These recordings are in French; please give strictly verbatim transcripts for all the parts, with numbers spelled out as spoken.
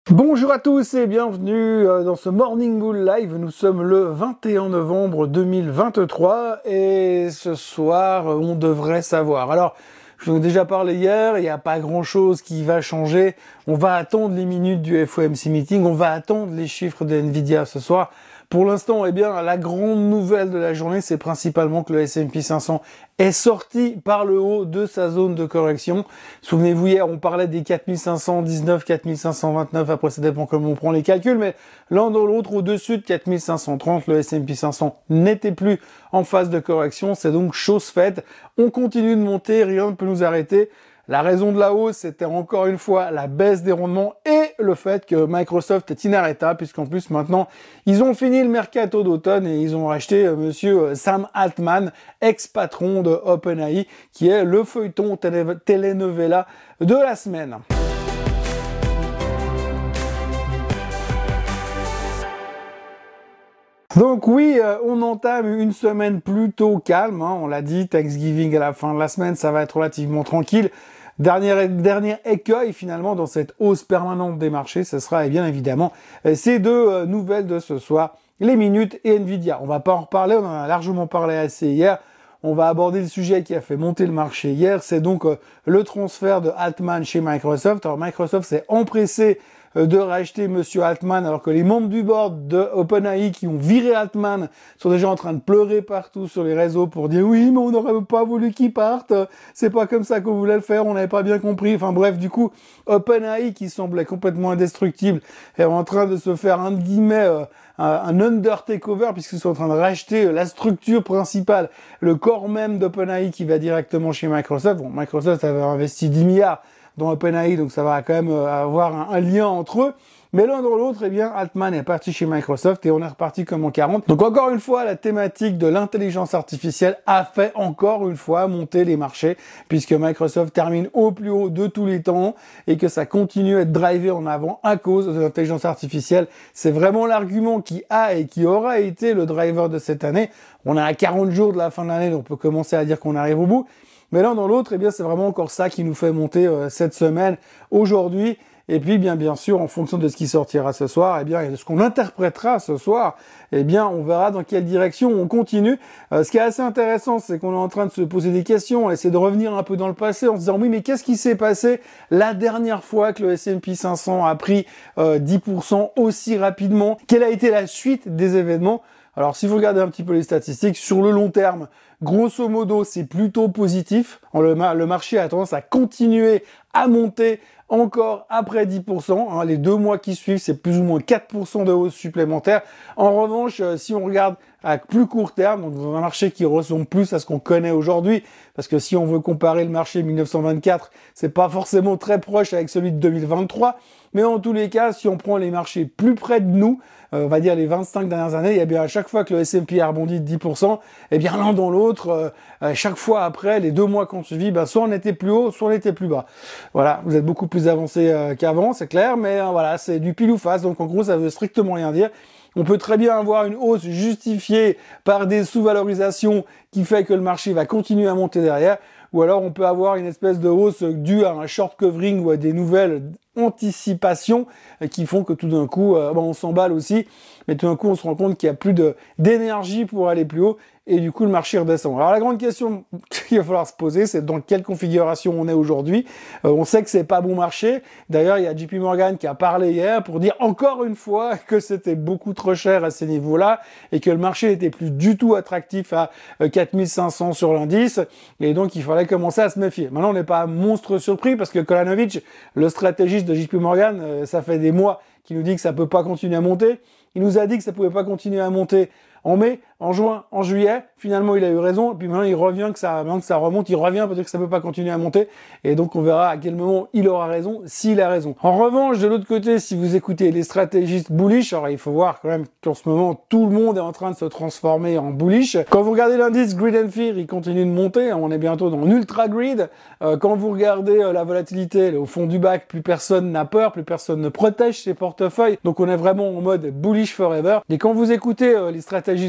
Bonjour à tous et bienvenue dans ce Morning Bull Live. Nous sommes le vingt et un novembre deux mille vingt-trois et ce soir, on devrait savoir. Alors, je vous ai déjà parlé hier, il n'y a pas grand-chose qui va changer. On va attendre les minutes du F O M C Meeting, on va attendre les chiffres de Nvidia ce soir. Pour l'instant, eh bien, la grande nouvelle de la journée, c'est principalement que le S and P cinq cents est sorti par le haut de sa zone de correction. Souvenez-vous, hier, on parlait des quatre mille cinq cent dix-neuf, quatre mille cinq cent vingt-neuf, après ça dépend comment on prend les calculs, mais l'un dans l'autre, au-dessus de quatre mille cinq cent trente, le S and P cinq cents n'était plus en phase de correction, c'est donc chose faite. On continue de monter, rien ne peut nous arrêter. La raison de la hausse, c'était encore une fois la baisse des rendements et le fait que Microsoft est inarrêtable, puisqu'en plus maintenant, ils ont fini le mercato d'automne et ils ont racheté euh, monsieur Sam Altman, ex-patron de OpenAI, qui est le feuilleton télé telenovela de la semaine. Donc oui, euh, on entame une semaine plutôt calme, hein, on l'a dit, Thanksgiving à la fin de la semaine, ça va être relativement tranquille. Dernier, dernier écueil finalement dans cette hausse permanente des marchés, ce sera eh bien évidemment euh, ces deux euh, nouvelles de ce soir, les minutes et Nvidia. On va pas en reparler, on en a largement parlé assez hier. On va aborder le sujet qui a fait monter le marché hier, c'est donc euh, le transfert de Altman chez Microsoft. Alors Microsoft s'est empressé de racheter monsieur Altman, alors que les membres du board de OpenAI qui ont viré Altman sont déjà en train de pleurer partout sur les réseaux pour dire oui, mais on n'aurait pas voulu qu'il parte, c'est pas comme ça qu'on voulait le faire, on n'avait pas bien compris. Enfin bref, du coup, OpenAI qui semblait complètement indestructible est en train de se faire un guillemets euh, un under takeover puisqu'ils sont en train de racheter la structure principale, le corps même d'OpenAI qui va directement chez Microsoft. Bon, Microsoft avait investi dix milliards dans OpenAI, donc ça va quand même avoir un, un lien entre eux. Mais l'un dans l'autre, eh bien, Altman est parti chez Microsoft et on est reparti comme en quarante. Donc encore une fois, la thématique de l'intelligence artificielle a fait encore une fois monter les marchés, puisque Microsoft termine au plus haut de tous les temps et que ça continue à être drivé en avant à cause de l'intelligence artificielle. C'est vraiment l'argument qui a et qui aura été le driver de cette année. On est à quarante jours de la fin de l'année, donc on peut commencer à dire qu'on arrive au bout. Mais l'un dans l'autre, eh bien, c'est vraiment encore ça qui nous fait monter euh, cette semaine, aujourd'hui. Et puis, bien, bien sûr, en fonction de ce qui sortira ce soir, eh bien, et de ce qu'on interprétera ce soir, eh bien, on verra dans quelle direction on continue. Euh, ce qui est assez intéressant, c'est qu'on est en train de se poser des questions, essayer de revenir un peu dans le passé en se disant, oui, mais qu'est-ce qui s'est passé la dernière fois que le S and P cinq cents a pris euh, dix pour cent aussi rapidement? Quelle a été la suite des événements? Alors, si vous regardez un petit peu les statistiques, sur le long terme, grosso modo, c'est plutôt positif. Le, le marché a tendance à continuer à monter encore après dix pour cent. Hein, les deux mois qui suivent, c'est plus ou moins quatre pour cent de hausse supplémentaire. En revanche, euh, si on regarde à plus court terme, donc dans un marché qui ressemble plus à ce qu'on connaît aujourd'hui, parce que si on veut comparer le marché mille neuf cent vingt-quatre, c'est pas forcément très proche avec celui de deux mille vingt-trois, mais en tous les cas, si on prend les marchés plus près de nous, euh, on va dire les vingt-cinq dernières années, et bien à chaque fois que le S and P a rebondi de dix pour cent, et bien l'un dans l'autre, euh, chaque fois après, les deux mois qu'on suivi, ben, soit on était plus haut, soit on était plus bas. Voilà, vous êtes beaucoup plus avancé euh, qu'avant, c'est clair, mais euh, voilà, c'est du pile ou face, donc en gros, ça veut strictement rien dire. On peut très bien avoir une hausse justifiée par des sous-valorisations qui fait que le marché va continuer à monter derrière, ou alors on peut avoir une espèce de hausse due à un short covering ou à des nouvelles anticipations qui font que tout d'un coup, euh, bon, on s'emballe aussi, mais tout d'un coup on se rend compte qu'il y a plus de d'énergie pour aller plus haut et du coup le marché redescend. Alors la grande question qu'il va falloir se poser, c'est dans quelle configuration on est aujourd'hui. Euh, on sait que c'est pas bon marché. D'ailleurs, il y a J P Morgan qui a parlé hier pour dire encore une fois que c'était beaucoup trop cher à ces niveaux-là et que le marché n'était plus du tout attractif à euh, quatre mille cinq cents sur l'indice et donc il fallait commencer à se méfier. Maintenant, on n'est pas monstre surpris parce que Kolanovic, le stratégiste de J P Morgan, euh, ça fait des mois qu'il nous dit que ça peut pas continuer à monter. Il nous a dit que ça pouvait pas continuer à monter en mai, en juin, en juillet. Finalement, il a eu raison. Et puis maintenant, il revient que ça, maintenant que ça remonte, il revient pour dire que ça peut pas continuer à monter. Et donc, on verra à quel moment il aura raison, s'il a raison. En revanche, de l'autre côté, si vous écoutez les stratégistes bullish, alors il faut voir quand même qu'en ce moment, tout le monde est en train de se transformer en bullish. Quand vous regardez l'indice Greed and Fear, il continue de monter. On est bientôt dans l'ultra greed. Euh, quand vous regardez euh, la volatilité, là, au fond du bac, plus personne n'a peur, plus personne ne protège ses portefeuilles. Donc, on est vraiment en mode bullish forever. Et quand vous écoutez euh, les stratégistes bullish,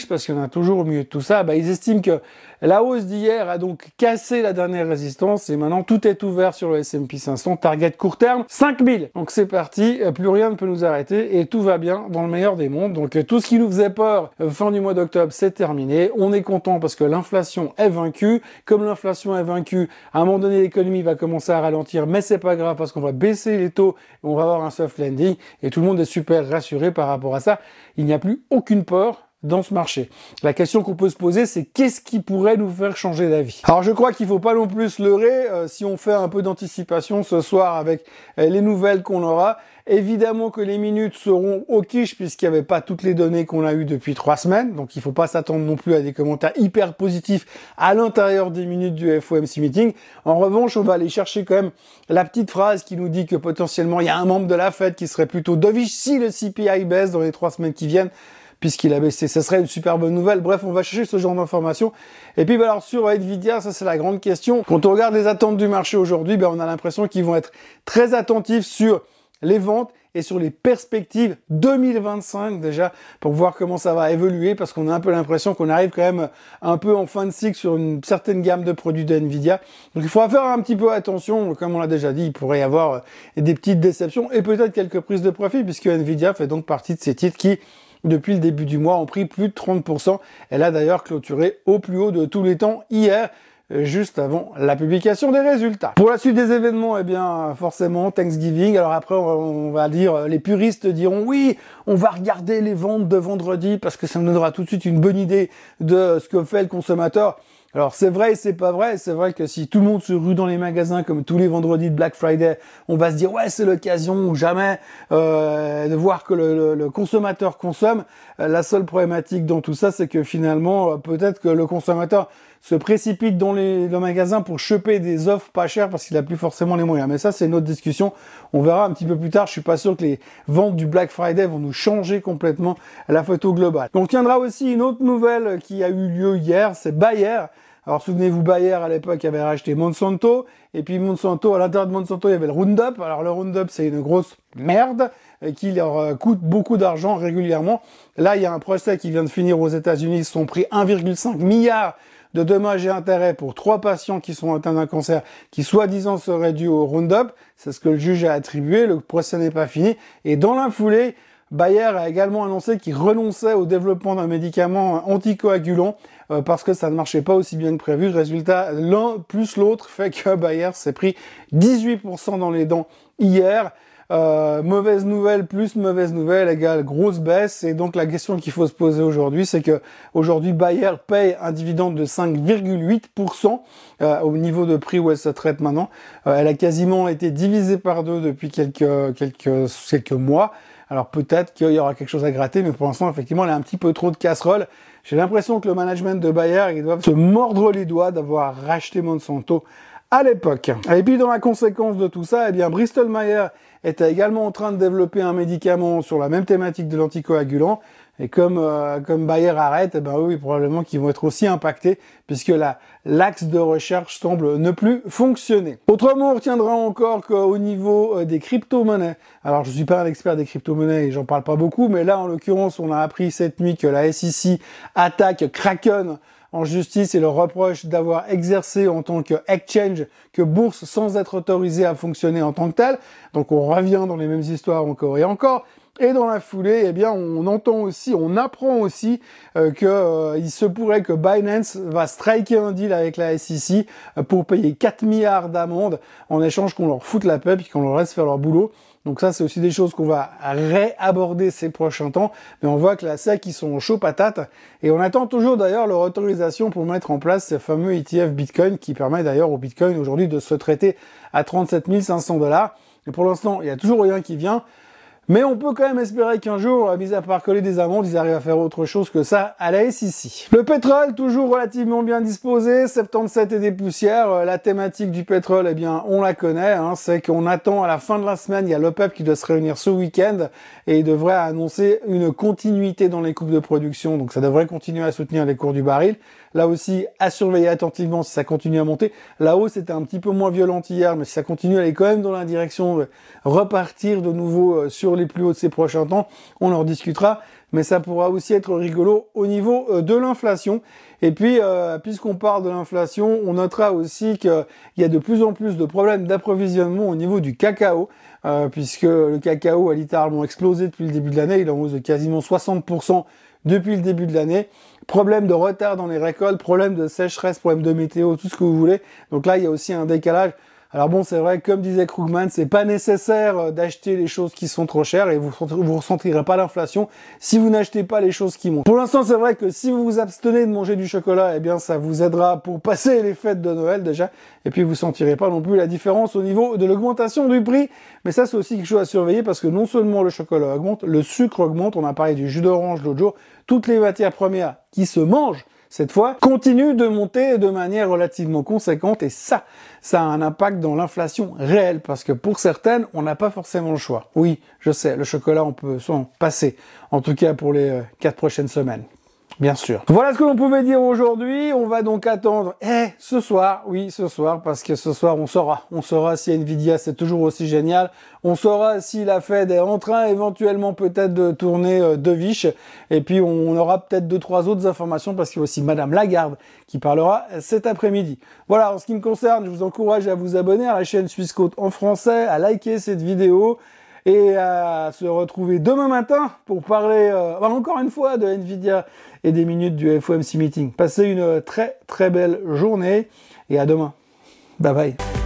parce qu'il y en a toujours au milieu de tout ça, bah, ils estiment que la hausse d'hier a donc cassé la dernière résistance et maintenant tout est ouvert sur le S and P cinq cents. Target court terme, cinq mille. Donc c'est parti, plus rien ne peut nous arrêter et tout va bien dans le meilleur des mondes. Donc tout ce qui nous faisait peur fin du mois d'octobre, c'est terminé. On est content parce que l'inflation est vaincue. Comme l'inflation est vaincue, à un moment donné, l'économie va commencer à ralentir, mais c'est pas grave parce qu'on va baisser les taux et on va avoir un soft landing et tout le monde est super rassuré par rapport à ça. Il n'y a plus aucune peur dans ce marché. La question qu'on peut se poser, c'est qu'est-ce qui pourrait nous faire changer d'avis? Alors je crois qu'il faut pas non plus se leurrer, euh, si on fait un peu d'anticipation ce soir avec euh, les nouvelles qu'on aura. Évidemment que les minutes seront au quiche puisqu'il n'y avait pas toutes les données qu'on a eues depuis trois semaines, donc il faut pas s'attendre non plus à des commentaires hyper positifs à l'intérieur des minutes du F O M C meeting. En revanche, on va aller chercher quand même la petite phrase qui nous dit que potentiellement il y a un membre de la Fed qui serait plutôt dovish si le C P I baisse dans les trois semaines qui viennent, puisqu'il a baissé. Ce serait une super bonne nouvelle. Bref, on va chercher ce genre d'informations. Et puis, bah, alors, sur Nvidia, ça, c'est la grande question. Quand on regarde les attentes du marché aujourd'hui, bah, on a l'impression qu'ils vont être très attentifs sur les ventes et sur les perspectives deux mille vingt-cinq, déjà, pour voir comment ça va évoluer, parce qu'on a un peu l'impression qu'on arrive quand même un peu en fin de cycle sur une certaine gamme de produits de Nvidia. Donc, il faudra faire un petit peu attention. Comme on l'a déjà dit, il pourrait y avoir des petites déceptions et peut-être quelques prises de profit, puisque Nvidia fait donc partie de ces titres qui, depuis le début du mois, ont pris plus de trente pour cent. Elle a d'ailleurs clôturé au plus haut de tous les temps hier, juste avant la publication des résultats. Pour la suite des événements, eh bien, forcément, Thanksgiving. Alors après, on va dire, les puristes diront, oui, on va regarder les ventes de vendredi parce que ça nous donnera tout de suite une bonne idée de ce que fait le consommateur. Alors c'est vrai et c'est pas vrai, c'est vrai que si tout le monde se rue dans les magasins comme tous les vendredis de Black Friday, on va se dire ouais c'est l'occasion ou jamais euh, de voir que le, le, le consommateur consomme. La seule problématique dans tout ça, c'est que finalement peut-être que le consommateur se précipite dans les, les magasins pour choper des offres pas chères parce qu'il a plus forcément les moyens. Mais ça c'est une autre discussion, on verra un petit peu plus tard. Je suis pas sûr que les ventes du Black Friday vont nous changer complètement la photo globale. On tiendra aussi une autre nouvelle qui a eu lieu hier, c'est Bayer. Alors souvenez-vous, Bayer à l'époque avait racheté Monsanto, et puis Monsanto, à l'intérieur de Monsanto, il y avait le Roundup. Alors le Roundup, c'est une grosse merde qui leur coûte beaucoup d'argent régulièrement. Là, il y a un procès qui vient de finir aux États-Unis. Ils se sont pris un virgule cinq milliard de dommages et intérêts pour trois patients qui sont atteints d'un cancer qui soi-disant seraient dus au Roundup. C'est ce que le juge a attribué. Le procès n'est pas fini. Et dans la foulée, Bayer a également annoncé qu'il renonçait au développement d'un médicament anticoagulant euh, parce que ça ne marchait pas aussi bien que prévu. Résultat, l'un plus l'autre fait que Bayer s'est pris dix-huit pour cent dans les dents hier. Euh, mauvaise nouvelle plus mauvaise nouvelle égale grosse baisse. Et donc la question qu'il faut se poser aujourd'hui, c'est que aujourd'hui Bayer paye un dividende de cinq virgule huit pour cent euh, au niveau de prix où elle se traite maintenant. Euh, elle a quasiment été divisée par deux depuis quelques quelques quelques mois. Alors peut-être qu'il y aura quelque chose à gratter, mais pour l'instant, effectivement, elle a un petit peu trop de casserole. J'ai l'impression que le management de Bayer, ils doivent se mordre les doigts d'avoir racheté Monsanto à l'époque. Et puis dans la conséquence de tout ça, eh bien Bristol Myers était également en train de développer un médicament sur la même thématique de l'anticoagulant. Et comme euh, comme Bayer arrête, eh ben oui, probablement qu'ils vont être aussi impactés puisque la l'axe de recherche semble ne plus fonctionner. Autrement, on retiendra encore qu'au niveau euh, des crypto-monnaies, alors je suis pas un expert des crypto-monnaies et j'en parle pas beaucoup, mais là en l'occurrence, on a appris cette nuit que la S E C attaque Kraken en justice et leur reproche d'avoir exercé en tant que exchange, que bourse, sans être autorisé à fonctionner en tant que tel. Donc on revient dans les mêmes histoires encore et encore. Et dans la foulée, eh bien, on entend aussi, on apprend aussi euh, que euh, il se pourrait que Binance va striker un deal avec la S E C euh, pour payer quatre milliards d'amendes en échange qu'on leur foute la paix puis qu'on leur laisse faire leur boulot. Donc ça, c'est aussi des choses qu'on va réaborder ces prochains temps. Mais on voit que la S E C, ils sont chauds patates. Et on attend toujours d'ailleurs leur autorisation pour mettre en place ces fameux E T F Bitcoin qui permet d'ailleurs au Bitcoin aujourd'hui de se traiter à trente-sept mille cinq cents dollars. Et pour l'instant, il y a toujours rien qui vient. Mais on peut quand même espérer qu'un jour, mis à part coller des amendes, ils arrivent à faire autre chose que ça à la S E C. Le pétrole, toujours relativement bien disposé, soixante-dix-sept et des poussières. La thématique du pétrole, eh bien, on la connaît, hein, c'est qu'on attend à la fin de la semaine, il y a l'OPEP qui doit se réunir ce week-end et il devrait annoncer une continuité dans les coupes de production. Donc ça devrait continuer à soutenir les cours du baril. Là aussi, à surveiller attentivement si ça continue à monter. La hausse était un petit peu moins violente hier, mais si ça continue, elle est quand même dans la direction de repartir de nouveau sur les plus hauts de ces prochains temps, on en rediscutera, mais ça pourra aussi être rigolo au niveau euh, de l'inflation. Et puis, euh, puisqu'on parle de l'inflation, on notera aussi qu'il y a de plus en plus de problèmes d'approvisionnement au niveau du cacao, euh, puisque le cacao a littéralement explosé depuis le début de l'année, il est en hausse de quasiment soixante pour cent depuis le début de l'année. Problème de retard dans les récoltes, problème de sécheresse, problème de météo, tout ce que vous voulez. Donc là, il y a aussi un décalage. Alors bon, c'est vrai, comme disait Krugman, c'est pas nécessaire d'acheter les choses qui sont trop chères et vous vous ressentirez pas l'inflation si vous n'achetez pas les choses qui montent. Pour l'instant, c'est vrai que si vous vous abstenez de manger du chocolat, eh bien, ça vous aidera pour passer les fêtes de Noël déjà. Et puis, vous sentirez pas non plus la différence au niveau de l'augmentation du prix. Mais ça, c'est aussi quelque chose à surveiller parce que non seulement le chocolat augmente, le sucre augmente. On a parlé du jus d'orange l'autre jour. Toutes les matières premières qui se mangent cette fois, continue de monter de manière relativement conséquente et ça, ça a un impact dans l'inflation réelle parce que pour certaines, on n'a pas forcément le choix. Oui, je sais, le chocolat, on peut s'en passer, en tout cas pour les euh, quatre prochaines semaines. Bien sûr. Voilà ce que l'on pouvait dire aujourd'hui. On va donc attendre, eh, ce soir, oui, ce soir, parce que ce soir, on saura. On saura si Nvidia, c'est toujours aussi génial. On saura si la Fed est en train, éventuellement, peut-être de tourner euh, de viche. Et puis, on aura peut-être deux, trois autres informations, parce qu'il y a aussi Madame Lagarde qui parlera cet après-midi. Voilà, en ce qui me concerne, je vous encourage à vous abonner à la chaîne Suisse Côte en français, à liker cette vidéo, et à se retrouver demain matin pour parler, euh, bah encore une fois, de Nvidia et des minutes du F O M C Meeting. Passez une très très belle journée et à demain. Bye bye.